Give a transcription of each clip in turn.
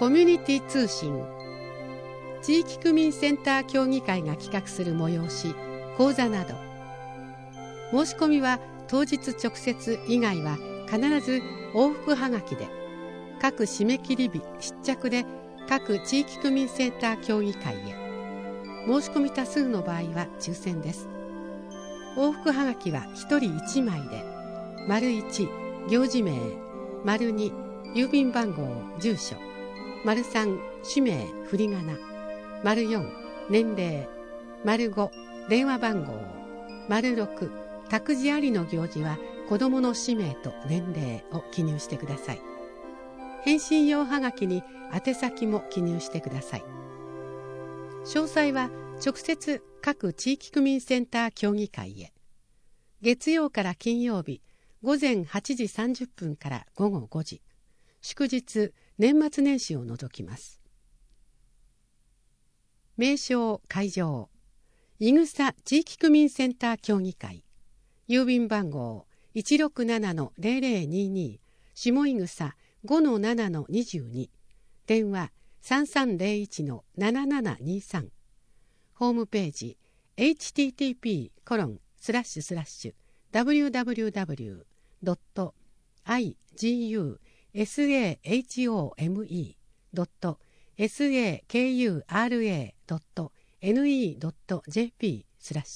コミュニティ通信、地域区民センター協議会が企画する催し、講座など、申し込みは当日直接以外は必ず往復はがきで、各締め切り日失着で各地域区民センター協議会へ。申し込み多数の場合は抽選です。往復はがきは1人1枚で、丸1、行事名、丸2、郵便番号、住所、丸3、氏名、振り仮名、丸4、年齢、丸5、電話番号、丸6、託児ありの行事は子どもの氏名と年齢を記入してください。返信用はがきに宛先も記入してください。詳細は直接各地域区民センター協議会へ。月曜から金曜日午前8時30分から午後5時、祝日年末年始を除きます。名称会場、いぐさ地域区民センター協議会、郵便番号 167-0022 下いぐさ 5-7-22、電話 3301-7723、ホームページ http://www.igusahome.sakura.ne.jp/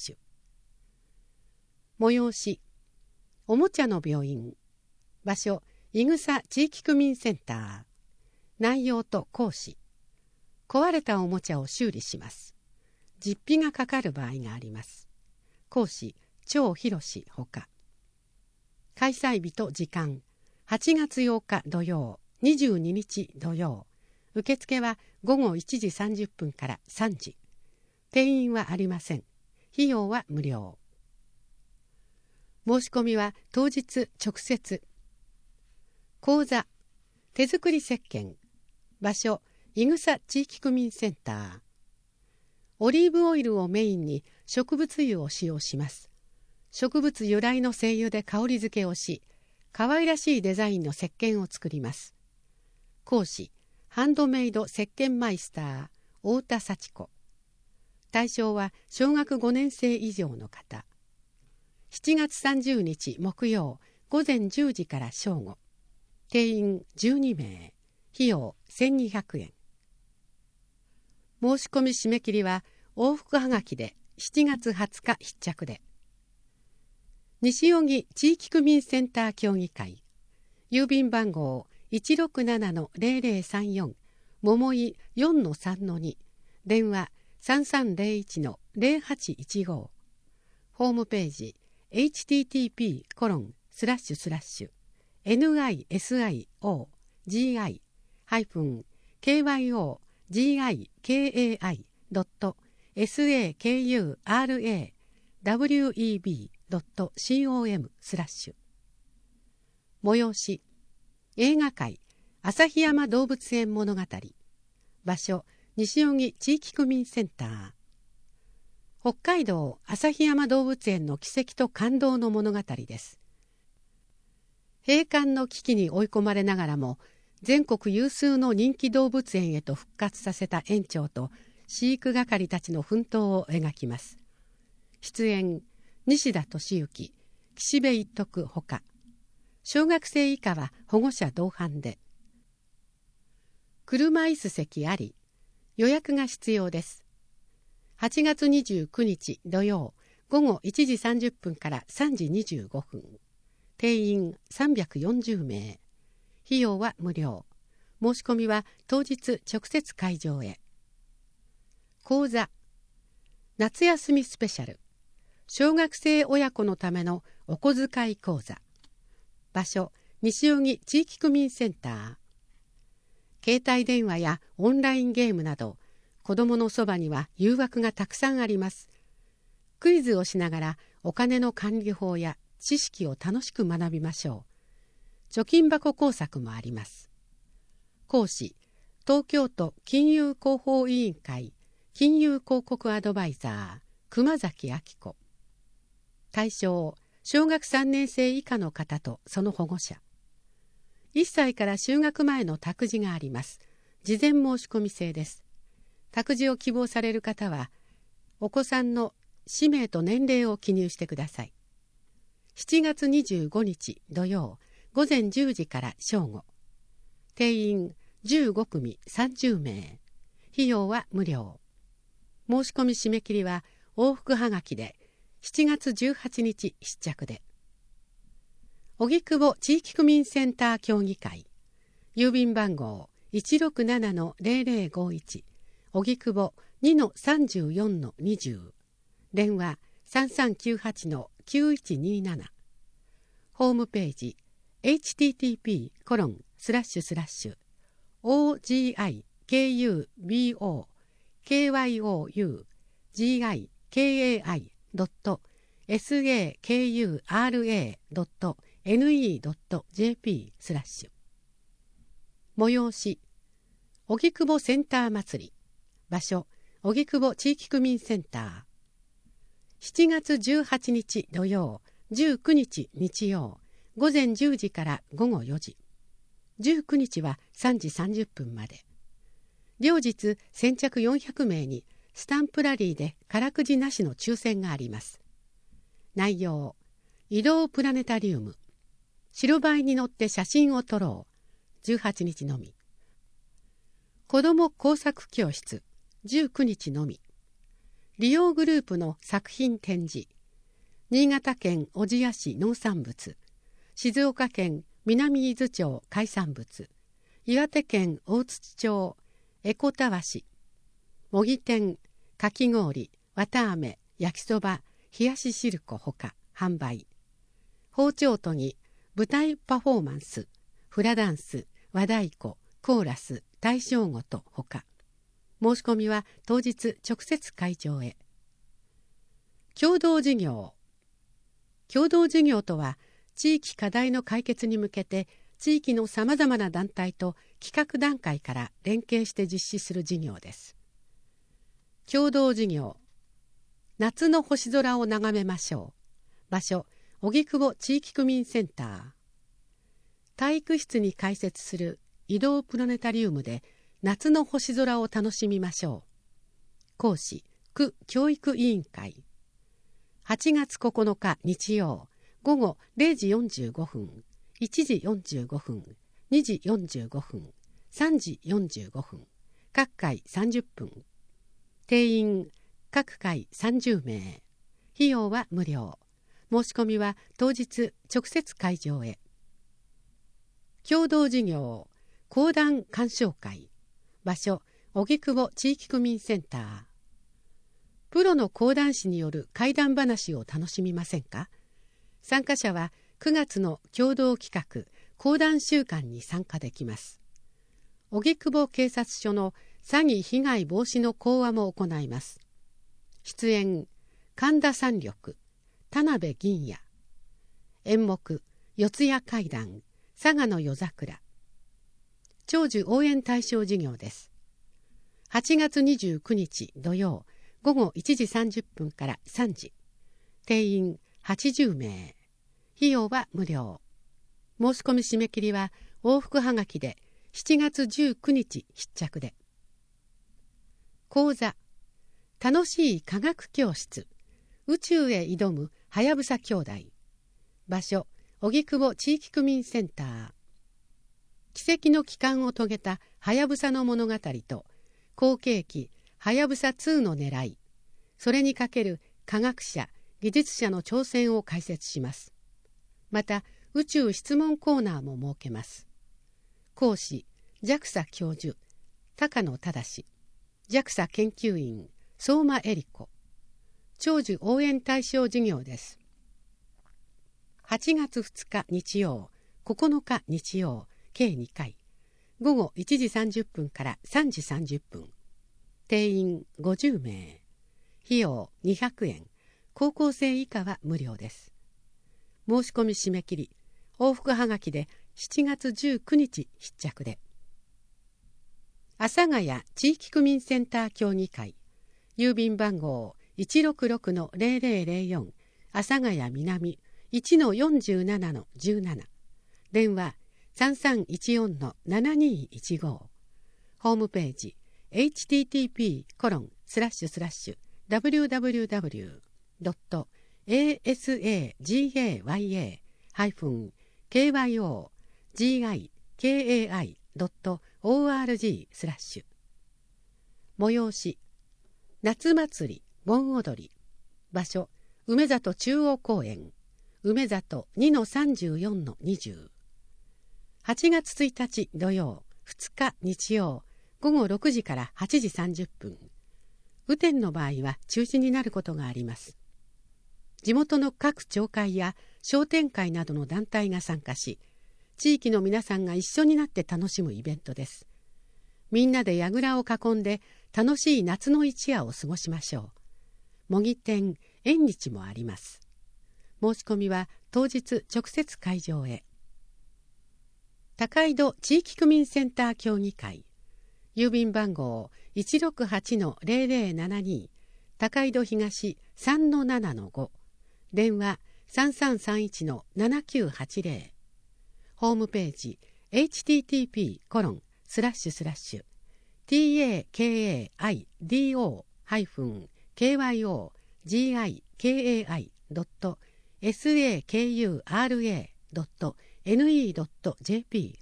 催し、おもちゃの病院、場所いぐさ地域区民センター、内容と講師、壊れたおもちゃを修理します。実費がかかる場合があります。講師張博士ほか。開催日と時間、8月8日土曜、22日土曜。受付は午後1時30分から3時。定員はありません。費用は無料。申し込みは当日直接。講座、手作り石鹸、場所いぐさ地域区民センター。オリーブオイルをメインに植物油を使用します。植物由来の精油で香り付けをし、可愛らしいデザインの石鹸を作ります。講師、ハンドメイド石鹸マイスター太田幸子。対象は小学5年生以上の方。7月30日木曜午前10時から正午。定員12名。費用1200円。申し込み締め切りは往復はがきで7月20日必着で。西荻地域区民センター協議会、郵便番号 167-0034 桃井 4-3-2、電話 3301-0815、ホームページ http://nisio-gigi-kyogi.web.com/催し、映画界旭山動物園物語、場所西荻地域区民センター。北海道旭山動物園の奇跡と感動の物語です。閉館の危機に追い込まれながらも全国有数の人気動物園へと復活させた園長と飼育係たちの奮闘を描きます。出演西田敏行、岸辺一徳ほか。小学生以下は保護者同伴で。車椅子席あり、予約が必要です。8月29日土曜午後1時30分から3時25分。定員340名。費用は無料。申し込みは当日直接会場へ。講座、夏休みスペシャル、小学生親子のためのお小遣い講座。場所、西荻地域区民センター。携帯電話やオンラインゲームなど、子どものそばには誘惑がたくさんあります。クイズをしながらお金の管理法や知識を楽しく学びましょう。貯金箱工作もあります。講師、東京都金融広報委員会金融広告アドバイザー熊崎明子。対象、小学3年生以下の方とその保護者。1歳から就学前の託児があります。 事前申し込み制です。託児を希望される方は、お子さんの氏名と年齢を記入してください。7月25日土曜、午前10時から正午。定員15組30名。費用は無料。申し込み締め切りは往復はがきで7月18日必着で。荻窪地域区民センター協議会。郵便番号 167-0051 荻窪 2-34-20 電話 3398-9127 ホームページ http://ogikubokyugai.sakura.ne.jp/ 催し荻窪センター祭り。場所荻窪地域区民センター。7月18日土曜、19日日曜、午前10時から午後4時。19日は3時30分まで。両日先着400名にスタンプラリーで空くじなしの抽選があります。内容、移動プラネタリウム、白バイに乗って写真を撮ろう、18日のみ。子ども工作教室、19日のみ。利用グループの作品展示。新潟県小千谷市農産物、静岡県南伊豆町海産物、岩手県大槌町エコたわし、模擬店、かき氷、わたあめ、焼きそば、冷やししるこほか販売。包丁研ぎ、舞台パフォーマンス、フラダンス、和太鼓、コーラス、大正ごとほか。申し込みは当日直接会場へ。共同事業。共同事業とは、地域課題の解決に向けて地域のさまざまな団体と企画段階から連携して実施する事業です。共同事業。夏の星空を眺めましょう。場所、荻窪地域区民センター。体育室に開設する移動プラネタリウムで夏の星空を楽しみましょう。講師、区教育委員会。8月9日日曜、午後0時45分、1時45分、2時45分、3時45分、各回30分。定員、各回30名。費用は無料。申し込みは当日直接会場へ。共同事業、講談鑑賞会。場所、荻窪地域区民センター。プロの講談師による怪談話を楽しみませんか？参加者は9月の共同企画講談週間に参加できます。荻窪警察署の詐欺被害防止の講話も行います。出演、神田山緑、田辺銀也。演目、四谷怪談、佐賀の夜桜。長寿応援対象事業です。8月29日土曜、午後1時30分から3時。定員80名。費用は無料。申し込み締め切りは往復はがきで7月19日必着で。講座、楽しい科学教室、宇宙へ挑むはやぶさ兄弟。場所、荻窪地域区民センター。奇跡の帰還を遂げたはやぶさの物語と後継機はやぶさ2の狙い、それにかける科学者技術者の挑戦を解説します。また宇宙質問コーナーも設けます。講師、JAXA 教授高野忠、JAXA 研究員相馬恵里子。長寿応援対象事業です。8月2日日曜、9日日曜、計2回。午後1時30分から3時30分。定員50名。費用200円。高校生以下は無料です。申し込み締め切り、往復はがきで7月19日必着で。阿佐ヶ谷地域区民センター協議会。郵便番号 166-0004 阿佐ヶ谷南 1-47-17。電話 3314-7215。 ホームページ http://www.asagyogikai.org/ 催し夏祭り盆踊り場所梅里中央公園梅里 2-34-20 8月1日土曜2日日曜午後6時から8時30分雨天の場合は中止になることがあります。地元の各町会や商店会などの団体が参加し地域の皆さんが一緒になって楽しむイベントです。みんなで櫓を囲んで楽しい夏の一夜を過ごしましょう。模擬店、縁日もあります。申し込みは当日直接会場へ。高井戸地域区民センター協議会郵便番号 168-0072 高井戸東 3-7-5 電話 3331-7980 ホームページ http://takaido-kyogi-sakura.ne.jp/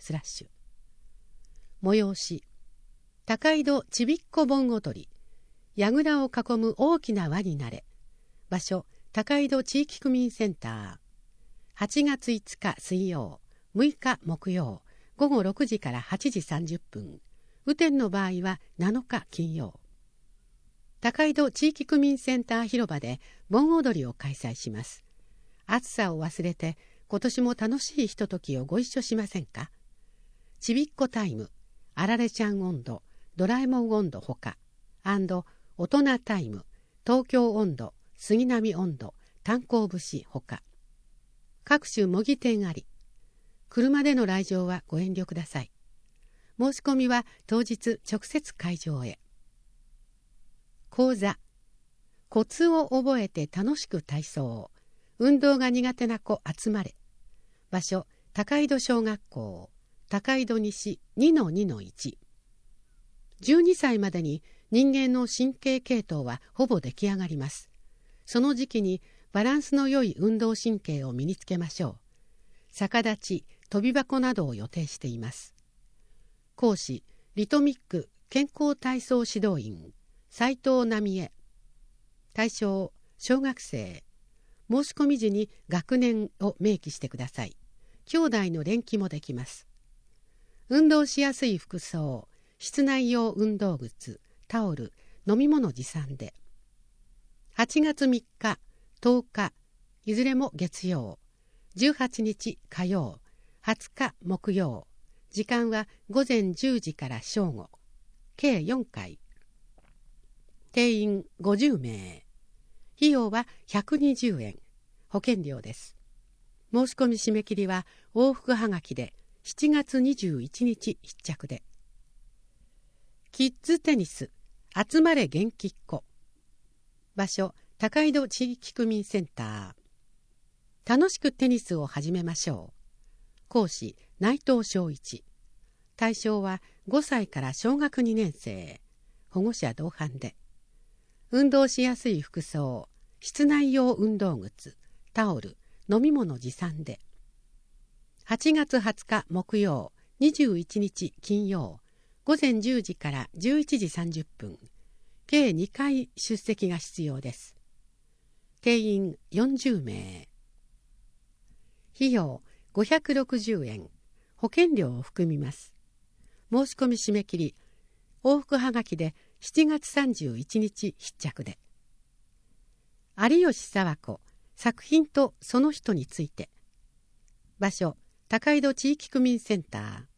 催し高井戸ちびっこ盆踊り櫓を囲む大きな輪になれ場所高井戸地域区民センター8月5日水曜6日木曜午後6時から8時30分雨天の場合は7日金曜高井戸地域区民センター広場で盆踊りを開催します。暑さを忘れて今年も楽しいひとときをご一緒しませんか。ちびっこタイムあられちゃん温度ドラえもん温度ほか大人タイム東京温度杉並温度炭鉱節ほか各種模擬店あり車での来場はご遠慮ください。申し込みは当日直接会場へ。講座コツを覚えて楽しく体操運動が苦手な子集まれ場所高井戸小学校高井戸西 2-2-1 12歳までに人間の神経系統はほぼ出来上がります。その時期にバランスの良い運動神経を身につけましょう。逆立ち、跳び箱などを予定しています。講師、リトミック健康体操指導員、斉藤奈美恵。対象、小学生。申し込み時に学年を明記してください。兄弟の連記もできます。運動しやすい服装、室内用運動靴、タオル、飲み物持参で。8月3日、10日、いずれも月曜、18日火曜、20日木曜、時間は午前10時から正午、計4回。定員50名。費用は120円。保険料です。申し込み締め切りは往復はがきで7月21日必着で。キッズテニス集まれ元気っ子場所高井戸地域区民センター楽しくテニスを始めましょう。講師内藤昭一。対象は5歳から小学2年生保護者同伴で。運動しやすい服装室内用運動靴タオル飲み物持参で。8月20日木曜21日金曜午前10時から11時30分計2回出席が必要です。定員40名。費用560円。保険料を含みます。申し込み締め切り往復はがきで7月31日必着で。有吉佐和子作品とその人について場所高井戸地域区民センター。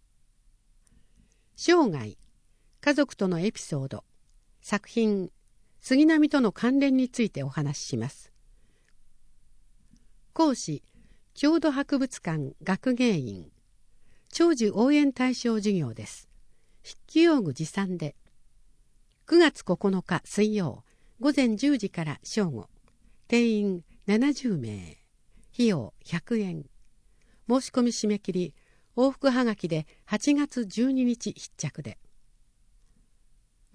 生涯家族とのエピソード作品杉並との関連についてお話しします。講師郷土博物館学芸員長寿応援対象授業です。筆記用具持参で。9月9日水曜午前10時から正午。定員70名。費用100円。申し込み締め切り往復はがきで8月12日必着で。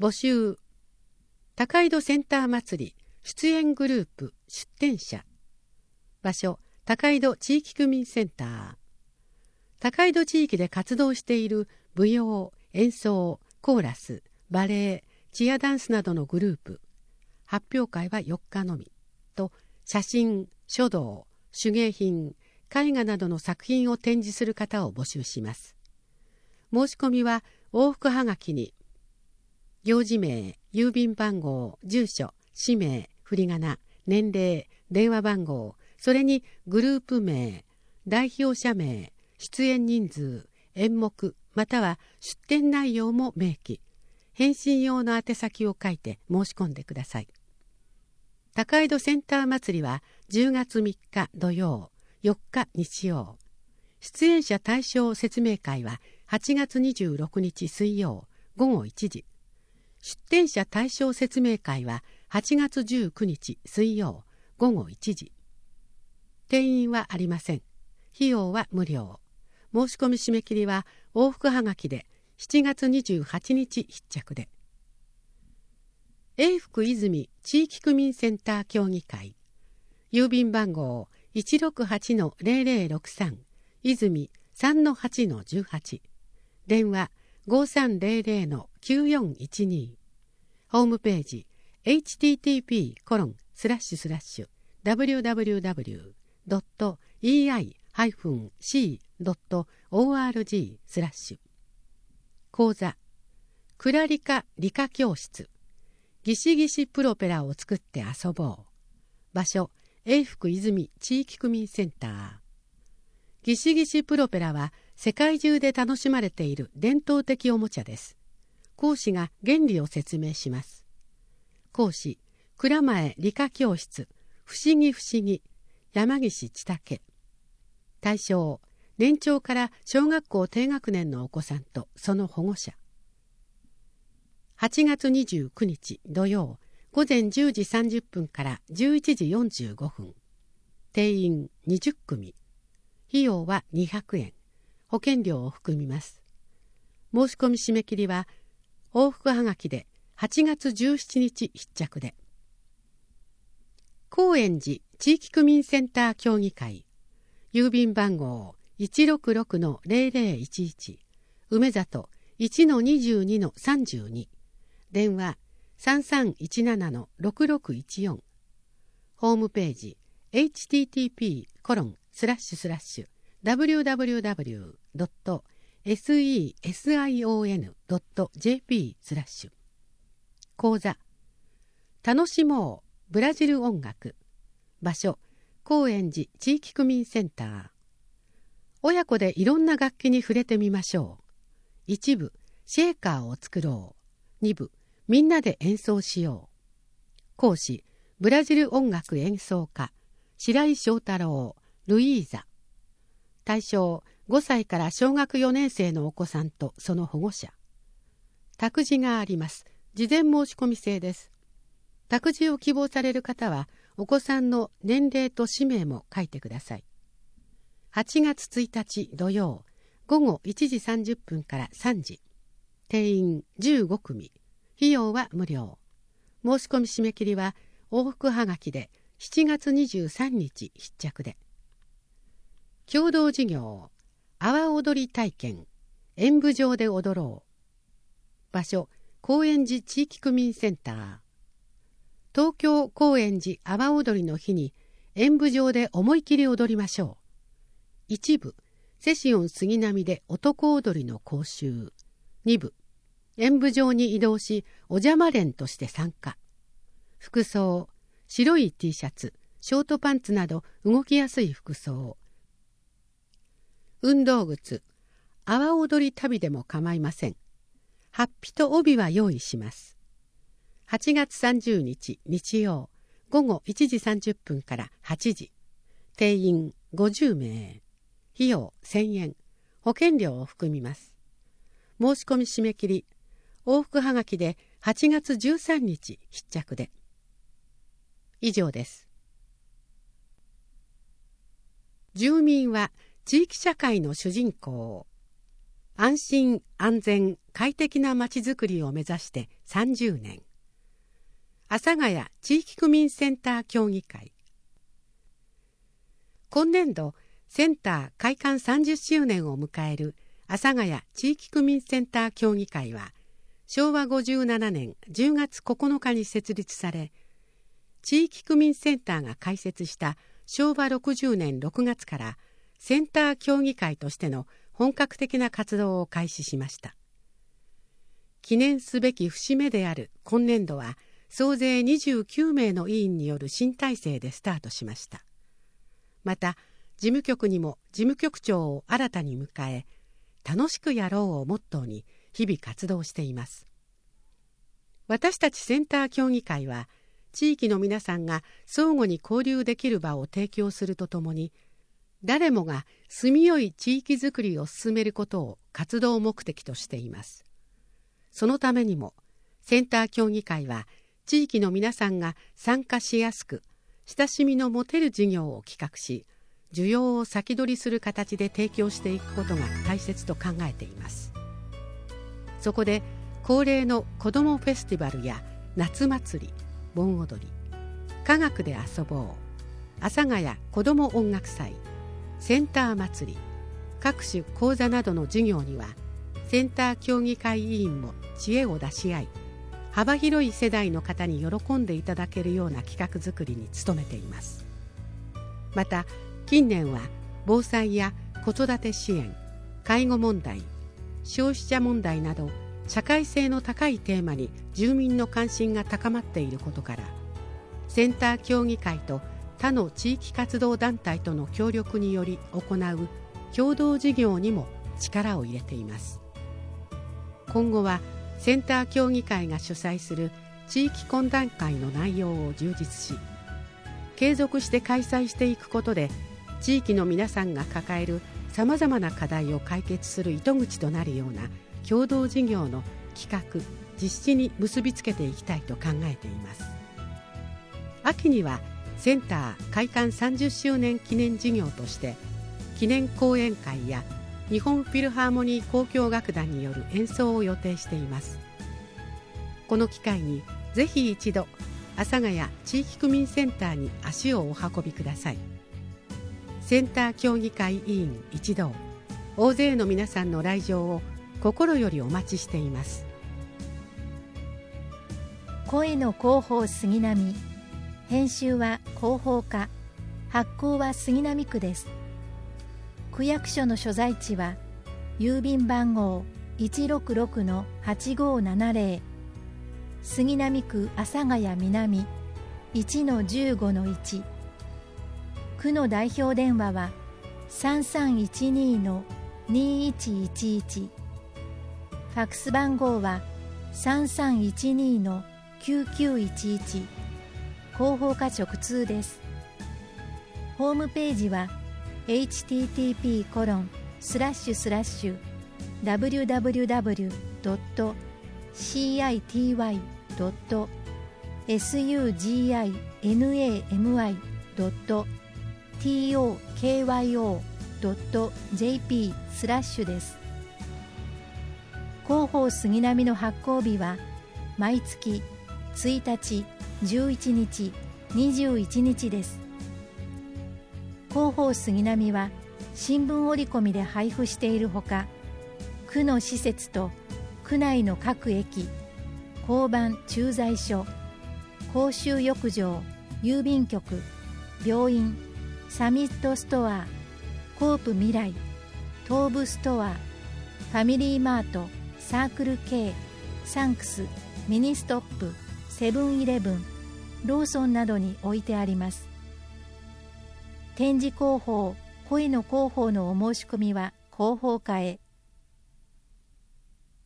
募集。高井戸センター祭り出演グループ出展者。場所、高井戸地域区民センター。高井戸地域で活動している舞踊、演奏、コーラス、バレエ、チアダンスなどのグループ。発表会は4日のみ。と、写真、書道、手芸品、絵画などの作品を展示する方を募集します。申し込みは往復はがきに、行事名、郵便番号、住所、氏名、振り仮名、年齢、電話番号、それにグループ名、代表者名、出演人数、演目、または出展内容も明記、返信用の宛先を書いて申し込んでください。高井戸センター祭りは10月3日土曜、4日日曜。出演者対象説明会は8月26日水曜午後1時。出展者対象説明会は8月19日水曜午後1時。定員はありません。費用は無料。申し込み締め切りは往復はがきで7月28日必着で。永福泉地域区民センター協議会。郵便番号 168-0063 泉 3-8-18。電話 5300-9412。ホームページ http://www.ei-c.org/ 講座クラリカ理科教室ギシギシプロペラを作って遊ぼう。場所永福泉地域区民センター。ギシギシプロペラは世界中で楽しまれている伝統的おもちゃです。講師が原理を説明します。講師蔵前理科教室不思議不思議山岸千武。対象年長から小学校低学年のお子さんとその保護者。8月29日土曜午前10時30分から11時45分。定員20組。費用は200円。保険料を含みます。申し込み締め切りは往復はがきで8月17日必着で。高円寺地域区民センター協議会。郵便番号 166-0011 梅里 1-22-32。電話 3317-6614。ホームページ http://www.sesion.jp/ 講座楽しもうブラジル音楽。場所高円寺地域区民センター。親子でいろんな楽器に触れてみましょう。1部シェーカーを作ろう。2部みんなで演奏しよう。講師ブラジル音楽演奏家白井翔太郎ルイーザ。対象5歳から小学4年生のお子さんとその保護者。託児があります。事前申し込み制です。託児を希望される方はお子さんの年齢と氏名も書いてください。8月1日土曜午後1時30分から3時。定員15組。費用は無料。申し込み締め切りは往復はがきで7月23日必着で。共同事業阿波踊り体験演舞場で踊ろう。場所高円寺地域区民センター。東京高円寺阿波踊りの日に演舞場で思い切り踊りましょう。1部セシオン杉並で男踊りの講習。2部演舞場に移動しお邪魔連として参加。服装白い T シャツショートパンツなど動きやすい服装。運動靴阿波踊り旅でも構いません。法被と帯は用意します。8月30日日曜午後1時30分から8時。定員50名。費用1000円。保険料を含みます。申し込み締め切り往復はがきで8月13日必着で。以上です。住民は地域社会の主人公。安心安全快適なまちづくりを目指して30年。阿佐ヶ谷地域区民センター協議会。今年度センター開館30周年を迎える阿佐ヶ谷地域区民センター協議会は、昭和57年10月9日に設立され、地域区民センターが開設した昭和60年6月からセンター協議会としての本格的な活動を開始しました。記念すべき節目である今年度は、総勢29名の委員による新体制でスタートしました。また、事務局にも事務局長を新たに迎え、楽しくやろうをモットーに日々活動しています。私たちセンター協議会は、地域の皆さんが相互に交流できる場を提供するとともに、誰もが住みよい地域づくりを進めることを活動目的としています。そのためにも、センター協議会は、地域の皆さんが参加しやすく、親しみの持てる事業を企画し、需要を先取りする形で提供していくことが大切と考えています。そこで、恒例の子どもフェスティバルや夏祭り、盆踊り、科学で遊ぼう、阿佐ヶ谷子ども音楽祭、センター祭り、各種講座などの授業には、センター協議会委員も知恵を出し合い、幅広い世代の方に喜んでいただけるような企画づくりに努めています。また、近年は防災や子育て支援、介護問題、消費者問題など、社会性の高いテーマに住民の関心が高まっていることから、センター協議会と他の地域活動団体との協力により行う共同事業にも力を入れています。今後はセンター協議会が主催する地域懇談会の内容を充実し、継続して開催していくことで、地域の皆さんが抱えるさまざまな課題を解決する糸口となるような共同事業の企画・実施に結びつけていきたいと考えています。秋にはセンター開館30周年記念事業として記念講演会や日本フィルハーモニー交響楽団による演奏を予定しています。この機会にぜひ一度阿佐ヶ谷地域区民センターに足をお運びください。センター協議会委員一同、大勢の皆さんの来場を心よりお待ちしています。 声の広報杉並、編集は広報課、発行は杉並区です。区役所の所在地は郵便番号 166-8570、 杉並区阿佐ヶ谷南 1-15-1、 区の代表電話は 3312-2111、 ファックス番号は 3312-9911、 広報課直通です。ホームページはhttp://www.city.suginami.tokyo.jp/ です。広報杉並の発行日は毎月1日、11日、21日です。広報杉並は新聞折り込みで配布しているほか、区の施設と区内の各駅、交番駐在所、公衆浴場、郵便局、病院、サミットストア、コープ未来、東武ストア、ファミリーマート、サークル K、サンクス、ミニストップ、セブンイレブン、ローソンなどに置いてあります。展示広報、声の広報のお申し込みは広報課へ。